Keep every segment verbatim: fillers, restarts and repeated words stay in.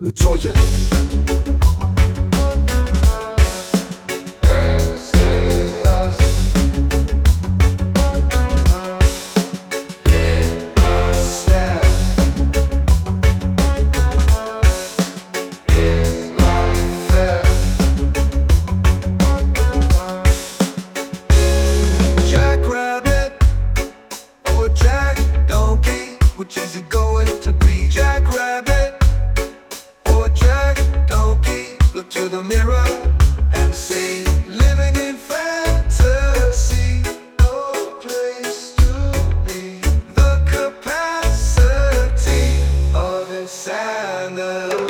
Georgia. Which is it going to be? Jackrabbit or Jack Donkey? Look to the mirror and see. Living in fantasy, no place to be. The capacity of insanity.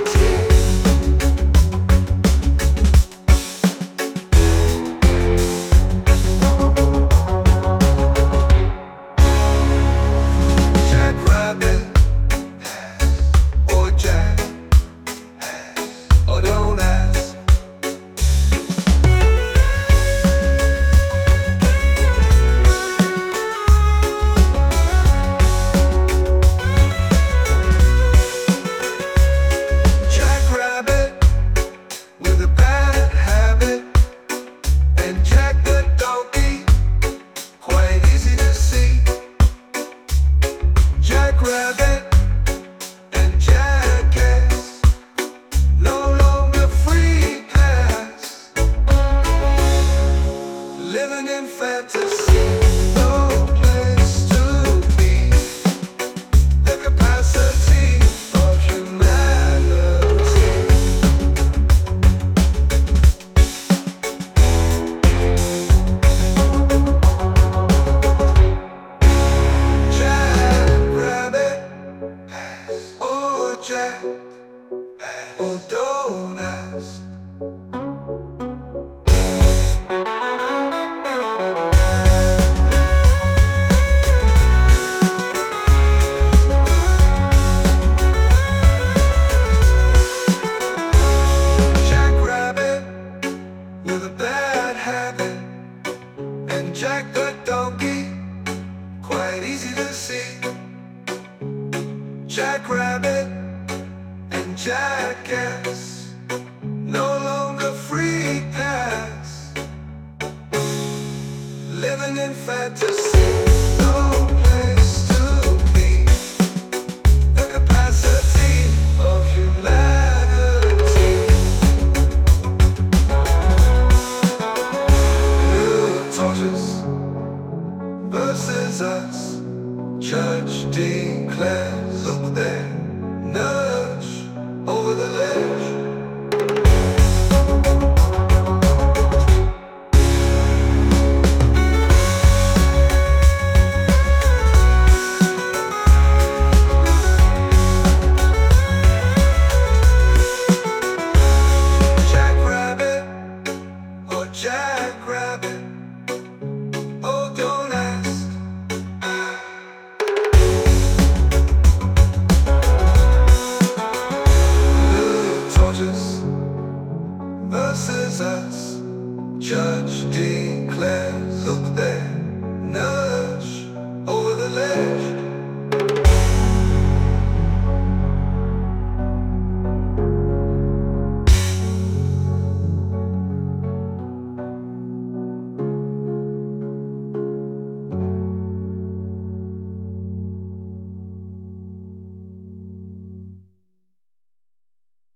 Rabbit and jackass, no longer free pass. Living in fantasy, no place to be. The capacity of humanity. Jack or donuts. Jackrabbit with a bad habit, and Jack the donkey, quite easy to see. Jackrabbit and jackass, no longer free pass. Living in fantasy.